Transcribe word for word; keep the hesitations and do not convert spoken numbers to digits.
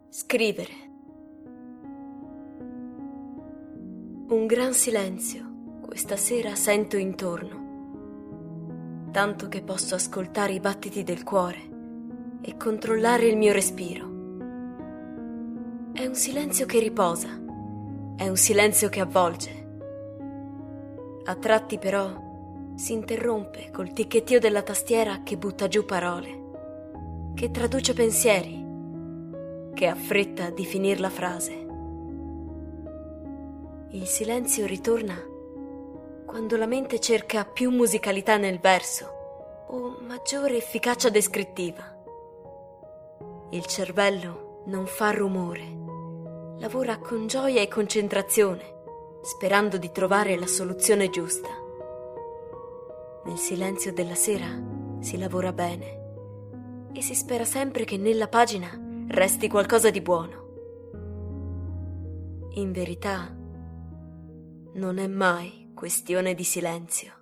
Scrivere. Un gran silenzio questa sera sento intorno, tanto che posso ascoltare i battiti del cuore e controllare il mio respiro. È un silenzio che riposa, è un silenzio che avvolge. A tratti però si interrompe col ticchettio della tastiera che butta giù parole, che traduce pensieri, che ha fretta di finir la frase. Il silenzio ritorna quando la mente cerca più musicalità nel verso o maggiore efficacia descrittiva. Il cervello non fa rumore, lavora con gioia e concentrazione, sperando di trovare la soluzione giusta. Nel silenzio della sera si lavora bene e si spera sempre che nella pagina resti qualcosa di buono. In verità, non è mai questione di silenzio.